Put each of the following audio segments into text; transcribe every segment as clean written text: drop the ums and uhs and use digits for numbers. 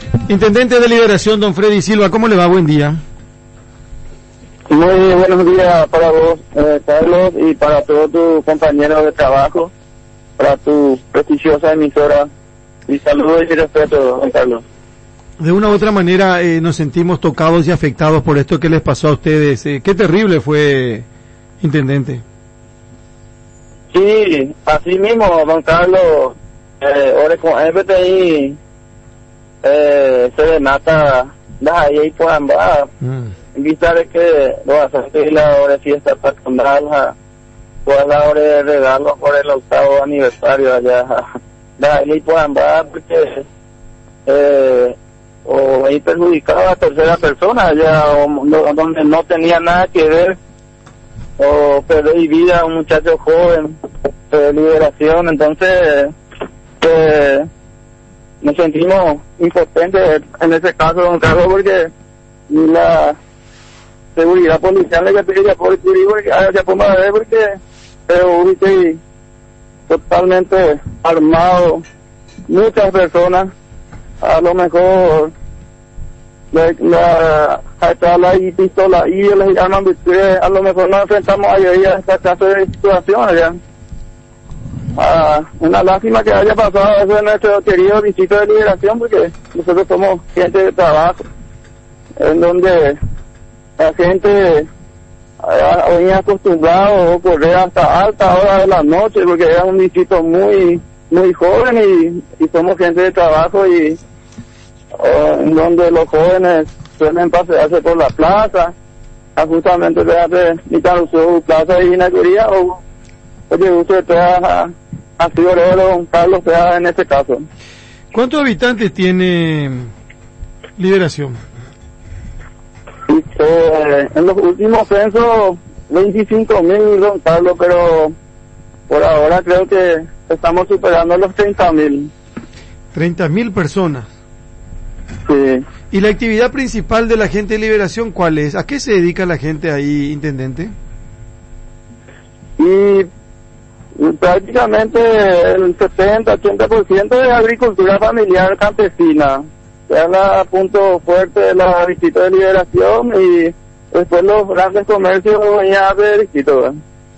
Intendente de Liberación, don Freddy Silva, ¿cómo le va? Buen día. Muy buenos días para vos, Carlos, y para todos tus compañeros de trabajo, para tu prestigiosa emisora. Mi saludo y mi respeto, don Carlos. De una u otra manera nos sentimos tocados y afectados por esto que les pasó a ustedes. Qué terrible fue, Intendente. Sí, así mismo, don Carlos, ahora con FTI se denata ahí pues ambas. Vista de que lo hace la hora de fiesta patronal, pues la hora de regalo por el 8º aniversario allá. Ahí pues ambas porque o ahí perjudicaba a tercera persona allá donde no tenía nada que ver, o perder vida a un muchacho joven de Liberación. Entonces nos sentimos impotentes en ese caso, don Carlos, porque la seguridad policial le pediría por el porque haya forma de ver, porque pero totalmente armado, muchas personas, a lo mejor la y pistola y les llaman, a lo mejor nos enfrentamos a esta clase de situaciones ya. Una lástima que haya pasado eso en nuestro querido distrito de Liberación, porque nosotros somos gente de trabajo, en donde la gente venía acostumbrado a correr hasta alta hora de la noche, porque era un distrito muy joven y somos gente de trabajo, y en donde los jóvenes suelen pasearse por la plaza, justamente ni tan su plaza y inauguraría oye, usted ha sido don Carlos sea en este caso. ¿Cuántos habitantes tiene Liberación? En los últimos censos 25.000, don Carlos, pero por ahora creo que estamos superando los 30.000. 30.000 personas. Sí. ¿Y la actividad principal de la gente de Liberación cuál es? ¿A qué se dedica la gente ahí, Intendente? Y prácticamente el 70-80% es agricultura familiar campesina. Es el punto fuerte de la distrito de Liberación, y después los grandes comercios ya de distrito.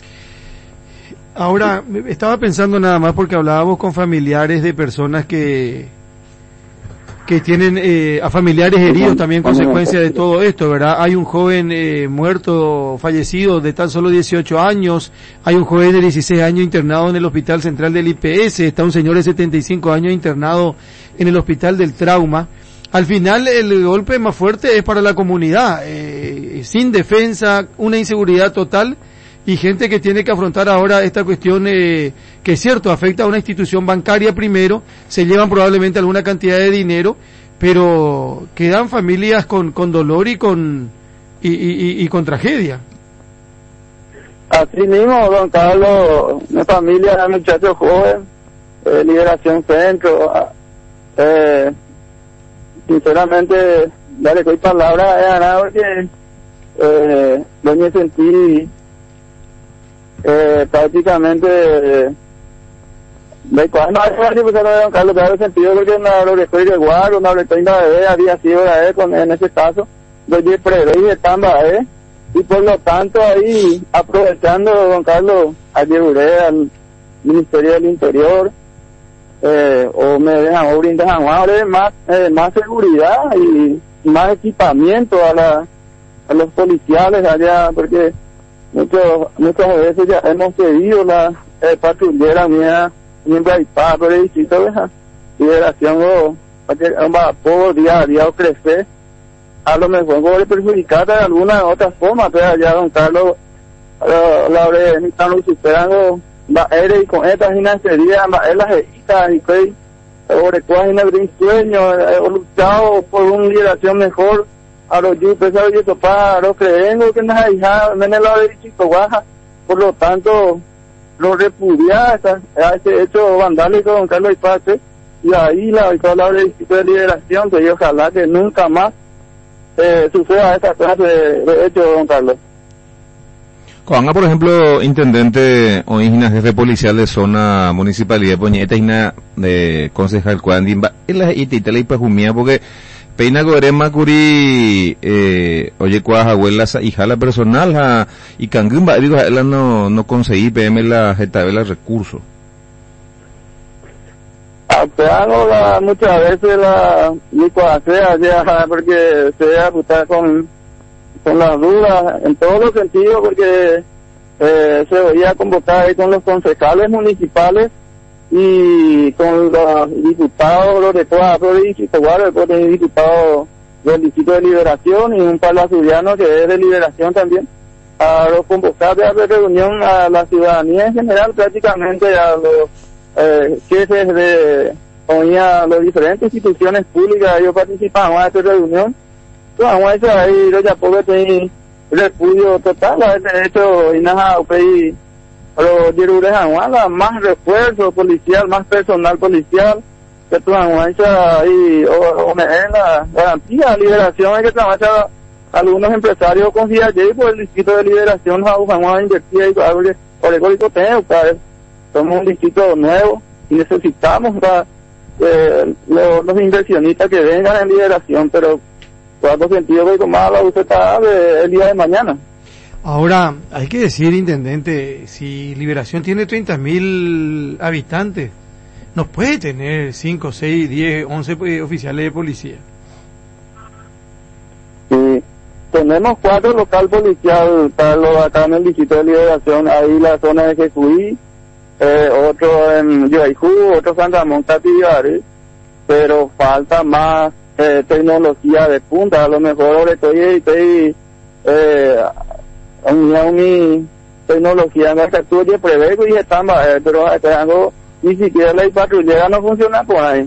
Ahora, estaba pensando nada más porque hablábamos con familiares de personas que tienen a familiares heridos también consecuencia de todo esto, ¿verdad? Hay un joven muerto, fallecido de tan solo 18 años, hay un joven de 16 años internado en el Hospital Central del IPS, está un señor de 75 años internado en el Hospital del Trauma. Al final el golpe más fuerte es para la comunidad, sin defensa, una inseguridad total, y gente que tiene que afrontar ahora esta cuestión que es cierto, afecta a una institución bancaria primero, se llevan probablemente alguna cantidad de dinero, pero quedan familias con dolor y con tragedia. Así mismo, don Carlos, una familia de muchachos jóvenes, Liberación Centro, sinceramente, dale doy palabra a porque no me sentí prácticamente de cuando don Carlos te sentido, porque lo que estoy de guardo, no le estoy había sido en ese caso, yo prevé y estando y por lo tanto ahí aprovechando, don Carlos, ayudé al Ministerio del Interior, o me dejan o brindan más seguridad y más equipamiento a los policiales allá, porque muchas veces ya hemos pedido la patrullera mía mientras hay por el distrito de Liberación, o un vapor día a día o crecer, a lo mejor puede perjudicar de alguna otra forma, pero allá, don Carlos, la hora de están superando y con estas financierías, las editas y que sobre cuál es sueño, luchado por una liberación mejor, a los yupes, a los para los creenos que nos ha en el lado de Chicobaja, por lo tanto, lo repudia a ese hecho vandálico, don Carlos Ipate, y ahí la palabra de liberación, que ojalá que nunca más suceda esta clase de hecho, don Carlos. Cuando, por ejemplo, intendente o jefe policial de zona municipalidad Poñeta de concejal Cuandimba, en la itita la pajumía porque peina gorema curi oye cuas abuelas hija la personal y cangumba digo ella no conseguí PM la jeta de los recursos. Muchas veces la licuacea ya porque se ajusta con las dudas en todos los sentidos porque se veía convocar ahí con los concejales municipales y con los diputados de todas las provincias, después de diputados del Distrito de Liberación y un palazuriano que es de Liberación también, a los convocados de reunión a la ciudadanía en general, prácticamente a los jefes de las diferentes instituciones públicas. Ellos participaban en esta reunión. Vamos a ahí, ya porque tiene repudio total, de hecho, y nada, pero Yerurejanguala, más refuerzo policial, más personal policial, que tu ahí, o la garantía de liberación, hay que trabajar algunos empresarios con CIAJ por el distrito de liberación, vamos a invertir ahí, por el tengo, somos un distrito nuevo y necesitamos los inversionistas que vengan en liberación, pero cuatro sentidos que tomar la usted está el día de mañana. Ahora, hay que decir, intendente, si Liberación tiene 30.000 habitantes, no puede tener 5, 6, 10, 11 oficiales de policía. Sí, tenemos 4 local policial, Carlos, acá en el distrito de Liberación, ahí la zona de Jesuí, otro en Yoajú, otro San Ramón Cativari, pero falta más tecnología de punta. A lo mejor estoy mi tecnología en la captura de prevejo y están pero algo ni siquiera la patrullera no funciona por ahí.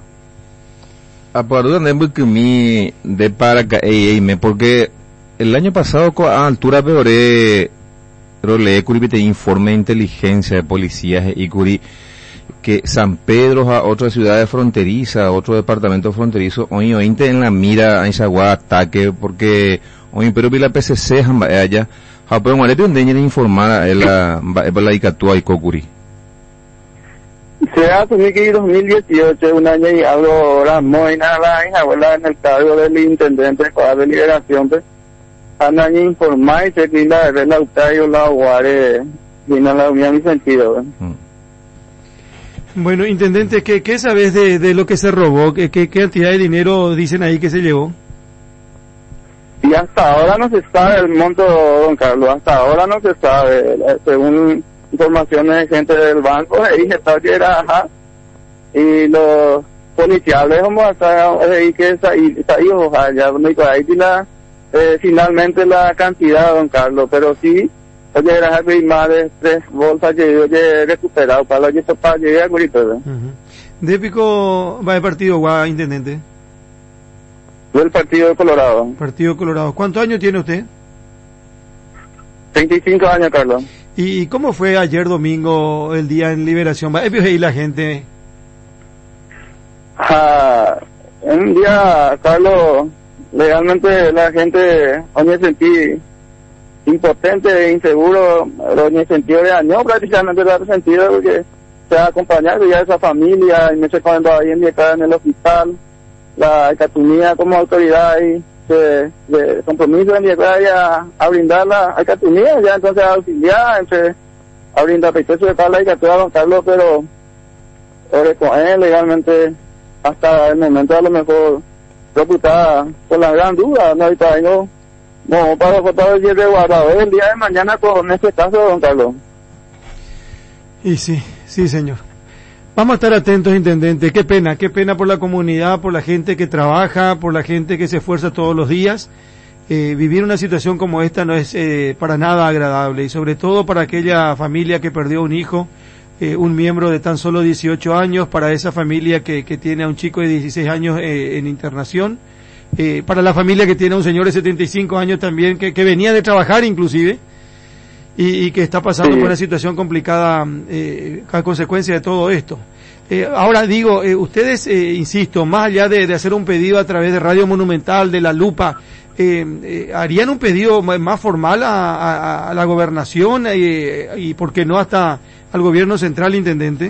A por donde mi de para porque el año pasado a altura peoré pero le curibite informe de inteligencia de policías y curi que San Pedro a otra ciudad fronteriza, otro departamento fronterizo, hoy en la mira a Isaguá ataque, porque hoy pero vi la PCC allá, pero muere un daño informar la Icatúa y Cocuri. Se asumí que en 2018, un año y algo ahora, muy nada, en el cargo del intendente de Liberación, han año informar y se quita de la UTAI la UARE, vino la Unión y sentido. Bueno, intendente, ¿qué sabes de lo que se robó? ¿Qué cantidad de dinero dicen ahí que se llevó? Y hasta ahora no se sabe el monto, don Carlos, hasta ahora no se sabe, según informaciones de gente del banco, ahí está que era, y los policiales, vamos a estar ahí que está ahí, ojalá, ahí finalmente la cantidad, don Carlos, pero sí, oye, era más de 3 bolsas que yo he recuperado para que esto para llegar a Curito. ¿De Pico va de partido o intendente? Del partido de Colorado. Partido Colorado. ¿Cuántos años tiene usted? 35 años, Carlos. ¿Y cómo fue ayer domingo el día en Liberación? ¿Va ahí la gente? Un día, Carlos, legalmente la gente, hoy sentí impotente, inseguro, pero en el sentido de año prácticamente da sentido porque se ha acompañado ya esa familia y me estoy cuando ahí en el hospital, la Catunía como autoridad y de compromiso de llegar a brindar la Catunía, ya entonces a auxiliar, a brindar pecho de tal y a don Carlos, pero con él legalmente hasta el momento a lo mejor preocupada por la gran duda, no ahorita vengo no, para votar el día de guardado el día de mañana con este caso, don Carlos. Y sí, señor. Vamos a estar atentos, intendente. Qué pena por la comunidad, por la gente que trabaja, por la gente que se esfuerza todos los días. Vivir una situación como esta no es para nada agradable y sobre todo para aquella familia que perdió un hijo, un miembro de tan solo 18 años, para esa familia que tiene a un chico de 16 años en internación. Para la familia que tiene a un señor de 75 años también, que venía de trabajar inclusive, y que está pasando por una situación complicada a consecuencia de todo esto. Ahora digo, ustedes, insisto, más allá de hacer un pedido a través de Radio Monumental, de La Lupa, ¿harían un pedido más formal a la gobernación y por qué no hasta al gobierno central, intendente?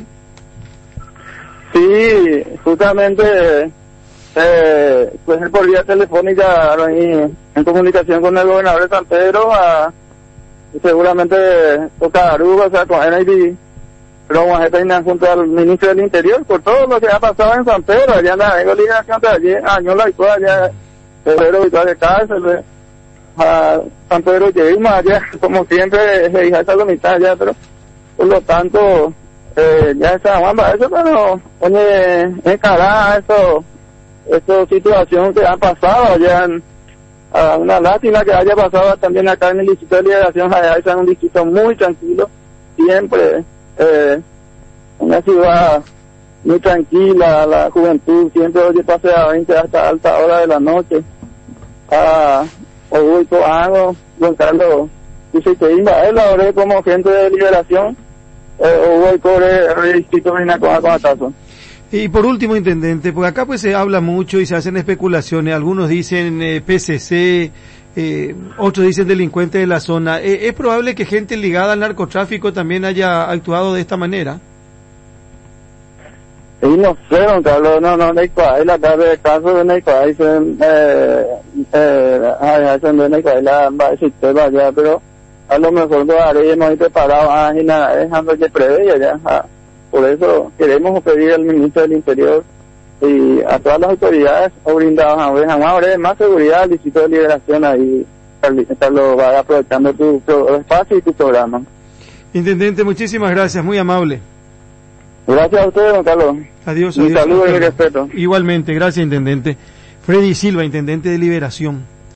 Sí, justamente, pues por vía telefónica, en comunicación con el gobernador de San Pedro, seguramente toca Aruba, o sea, con NID, pero vamos a estar junto al ministro del Interior por todo lo que ha pasado en San Pedro, allá en la negociación de allí, Añola y todo allá, Pedro y toda de cárcel, a San Pedro llegamos allá, como siempre, se hija esa la mitad allá, pero por lo tanto, ya está Juan eso, pero oye, encarar esa situación que ha pasado allá, una lástima que haya pasado también acá en el distrito de Liberación. Allá es un distrito muy tranquilo, siempre una ciudad muy tranquila, la juventud siempre oye paseadamente hasta alta hora de la noche. Hoy Coago, Don Carlos dice que él ahora como gente de Liberación, hoy cobre el distrito de Inacoa con Atazo. Y por último, intendente, porque acá pues se habla mucho y se hacen especulaciones, algunos dicen PCC, otros dicen delincuentes de la zona. ¿Es probable que gente ligada al narcotráfico también haya actuado de esta manera? Y no sé, Don Carlos, no hay cual, la tarde de caso de Neicuay, hacen de Neicuay, la sistema allá, pero a lo mejor lo haremos preparado, y nada, dejando que prevé ya. Por eso queremos pedir al ministro del Interior y a todas las autoridades brindadas ahora más seguridad al distrito de Liberación ahí, lo va aprovechando tu espacio y tu programa. Intendente, muchísimas gracias, muy amable. Gracias a ustedes, Don Carlos. Adiós. Un saludo y respeto. Igualmente, gracias, intendente. Freddy Silva, intendente de Liberación.